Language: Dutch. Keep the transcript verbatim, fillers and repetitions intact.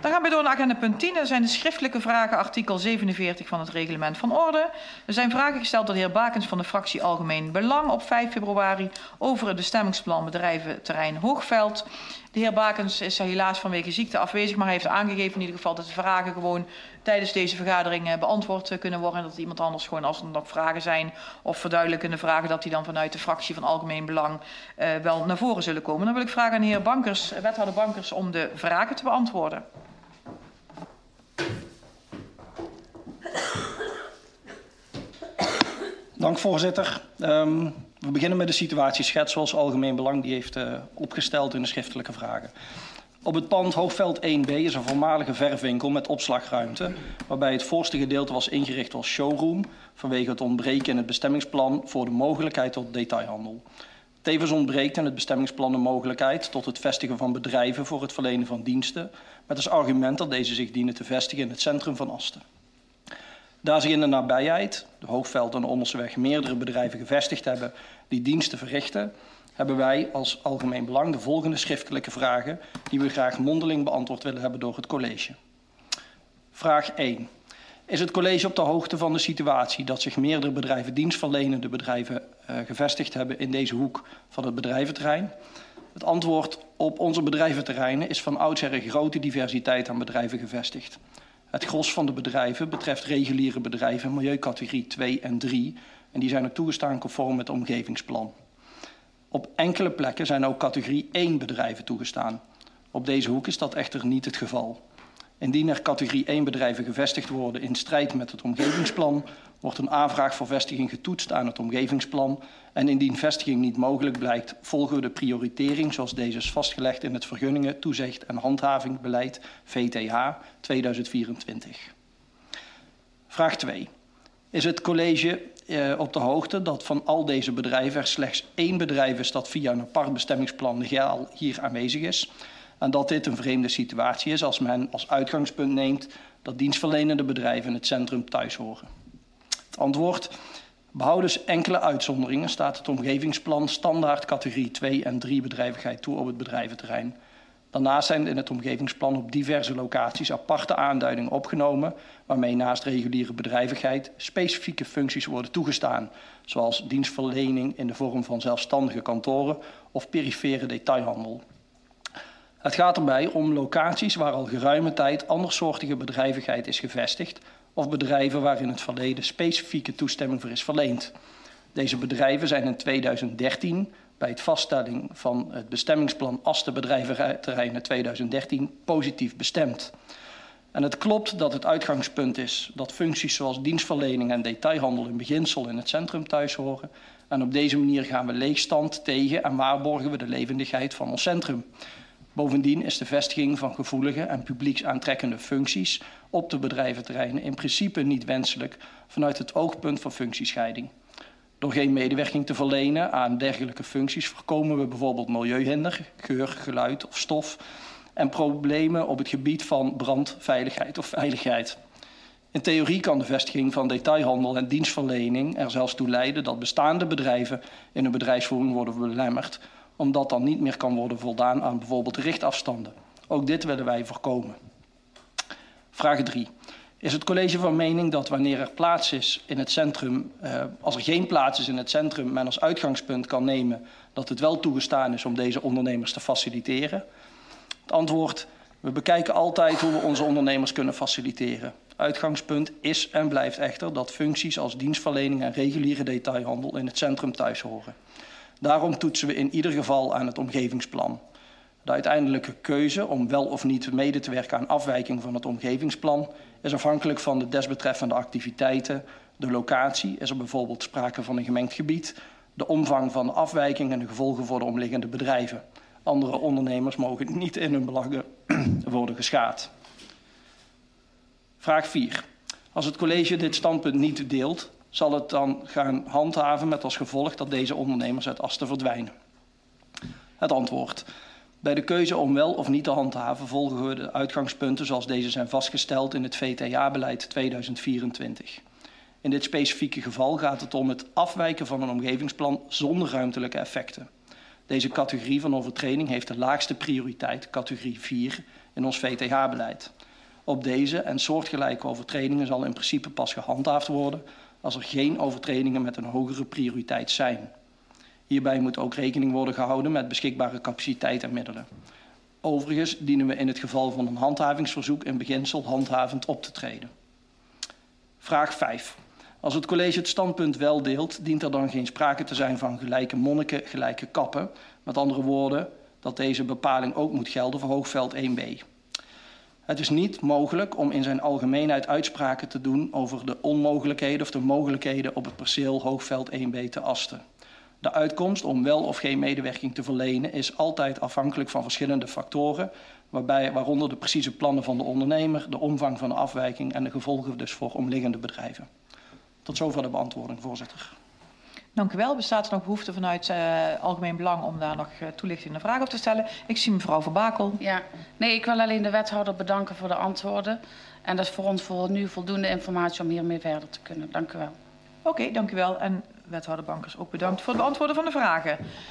Dan gaan we door naar agenda punt tien. Dat zijn de schriftelijke vragen, artikel zevenenveertig van het reglement van orde. Er zijn vragen gesteld door de heer Bakens van de fractie Algemeen Belang op vijf februari over het bestemmingsplan bedrijventerrein Hoogveld. De heer Bakens is helaas vanwege ziekte afwezig, maar hij heeft aangegeven in ieder geval dat de vragen gewoon tijdens deze vergadering beantwoord kunnen worden. En dat iemand anders gewoon, als er nog vragen zijn of verduidelijkende vragen, dat die dan vanuit de fractie van Algemeen Belang uh, wel naar voren zullen komen. Dan wil ik vragen aan de heer Bankers, wethouder Bankers, om de vragen te beantwoorden. Dank, voorzitter. Um, we beginnen met de situatieschets zoals Algemeen Belang die heeft uh, opgesteld in de schriftelijke vragen. Op het pand Hoogveld één B is een voormalige verfwinkel met opslagruimte, waarbij het voorste gedeelte was ingericht als showroom vanwege het ontbreken in het bestemmingsplan voor de mogelijkheid tot detailhandel. Tevens ontbreekt in het bestemmingsplan de mogelijkheid tot het vestigen van bedrijven voor het verlenen van diensten, met als argument dat deze zich dienen te vestigen in het centrum van Asten. Daar zich in de nabijheid, de Hoogveld en de Onderseweg, meerdere bedrijven gevestigd hebben die diensten verrichten, hebben wij als Algemeen Belang de volgende schriftelijke vragen die we graag mondeling beantwoord willen hebben door het college. Vraag één. Is het college op de hoogte van de situatie dat zich meerdere bedrijven, dienstverlenende bedrijven, uh, gevestigd hebben in deze hoek van het bedrijventerrein? Het antwoord op onze bedrijventerreinen is van oudsher een grote diversiteit aan bedrijven gevestigd. Het gros van de bedrijven betreft reguliere bedrijven, milieucategorie twee en drie, en die zijn ook toegestaan conform het omgevingsplan. Op enkele plekken zijn ook categorie één bedrijven toegestaan. Op deze hoek is dat echter niet het geval. Indien er categorie één bedrijven gevestigd worden in strijd met het omgevingsplan, wordt een aanvraag voor vestiging getoetst aan het omgevingsplan. En indien vestiging niet mogelijk blijkt, volgen we de prioritering zoals deze is vastgelegd in het Vergunningen, Toezicht en Handhavingbeleid V T H tweeduizend vierentwintig. Vraag twee. Is het college eh, op de hoogte dat van al deze bedrijven er slechts één bedrijf is dat via een apart bestemmingsplan legaal hier aanwezig is? En dat dit een vreemde situatie is als men als uitgangspunt neemt dat dienstverlenende bedrijven in het centrum thuis horen. Het antwoord: behoudens enkele uitzonderingen staat het omgevingsplan standaard categorie twee en drie bedrijvigheid toe op het bedrijventerrein. Daarnaast zijn in het omgevingsplan op diverse locaties aparte aanduidingen opgenomen, waarmee naast reguliere bedrijvigheid specifieke functies worden toegestaan, zoals dienstverlening in de vorm van zelfstandige kantoren of perifere detailhandel. Het gaat erbij om locaties waar al geruime tijd andersoortige bedrijvigheid is gevestigd of bedrijven waar in het verleden specifieke toestemming voor is verleend. Deze bedrijven zijn in tweeduizend dertien bij het vaststelling van het bestemmingsplan Asten bedrijventerreinen tweeduizend dertien positief bestemd. En het klopt dat het uitgangspunt is dat functies zoals dienstverlening en detailhandel in beginsel in het centrum thuis horen. En op deze manier gaan we leegstand tegen en waarborgen we de levendigheid van ons centrum. Bovendien is de vestiging van gevoelige en publieksaantrekkende functies op de bedrijventerreinen in principe niet wenselijk vanuit het oogpunt van functiescheiding. Door geen medewerking te verlenen aan dergelijke functies voorkomen we bijvoorbeeld milieuhinder, geur, geluid of stof en problemen op het gebied van brandveiligheid of veiligheid. In theorie kan de vestiging van detailhandel en dienstverlening er zelfs toe leiden dat bestaande bedrijven in hun bedrijfsvoering worden belemmerd, omdat dan niet meer kan worden voldaan aan bijvoorbeeld richtafstanden. Ook dit willen wij voorkomen. Vraag drie. Is het college van mening dat wanneer er plaats is in het centrum, eh, als er geen plaats is in het centrum, men als uitgangspunt kan nemen dat het wel toegestaan is om deze ondernemers te faciliteren? Het antwoord: we bekijken altijd hoe we onze ondernemers kunnen faciliteren. Uitgangspunt is en blijft echter dat functies als dienstverlening en reguliere detailhandel in het centrum thuis horen. Daarom toetsen we in ieder geval aan het omgevingsplan. De uiteindelijke keuze om wel of niet mede te werken aan afwijking van het omgevingsplan is afhankelijk van de desbetreffende activiteiten, de locatie, is er bijvoorbeeld sprake van een gemengd gebied, de omvang van de afwijking en de gevolgen voor de omliggende bedrijven. Andere ondernemers mogen niet in hun belangen worden geschaad. Vraag vier. Als het college dit standpunt niet deelt, zal het dan gaan handhaven met als gevolg dat deze ondernemers uit Asten verdwijnen? Het antwoord: bij de keuze om wel of niet te handhaven volgen we de uitgangspunten zoals deze zijn vastgesteld in het V T H-beleid tweeduizend vierentwintig. In dit specifieke geval gaat het om het afwijken van een omgevingsplan zonder ruimtelijke effecten. Deze categorie van overtreding heeft de laagste prioriteit, categorie vier, in in ons V T H-beleid. Op deze en soortgelijke overtredingen zal in principe pas gehandhaafd worden als er geen overtredingen met een hogere prioriteit zijn. Hierbij moet ook rekening worden gehouden met beschikbare capaciteit en middelen. Overigens dienen we in het geval van een handhavingsverzoek in beginsel handhavend op te treden. Vraag vijf. Als het college het standpunt wel deelt, dient er dan geen sprake te zijn van gelijke monniken, gelijke kappen. Met andere woorden, dat deze bepaling ook moet gelden voor Hoogveld één B. Het is niet mogelijk om in zijn algemeenheid uitspraken te doen over de onmogelijkheden of de mogelijkheden op het perceel Hoogveld één B te asten. De uitkomst om wel of geen medewerking te verlenen is altijd afhankelijk van verschillende factoren, waarbij, waaronder de precieze plannen van de ondernemer, de omvang van de afwijking en de gevolgen dus voor omliggende bedrijven. Tot zover de beantwoording, voorzitter. Dank u wel. Bestaat er nog behoefte vanuit uh, Algemeen Belang om daar nog uh, toelichtende vragen op te stellen? Ik zie mevrouw Van Bakel. Ja, nee, ik wil alleen de wethouder bedanken voor de antwoorden. En dat is voor ons voor nu voldoende informatie om hiermee verder te kunnen. Dank u wel. Oké, okay, dank u wel. En wethouder Bankers ook bedankt voor het beantwoorden van de vragen.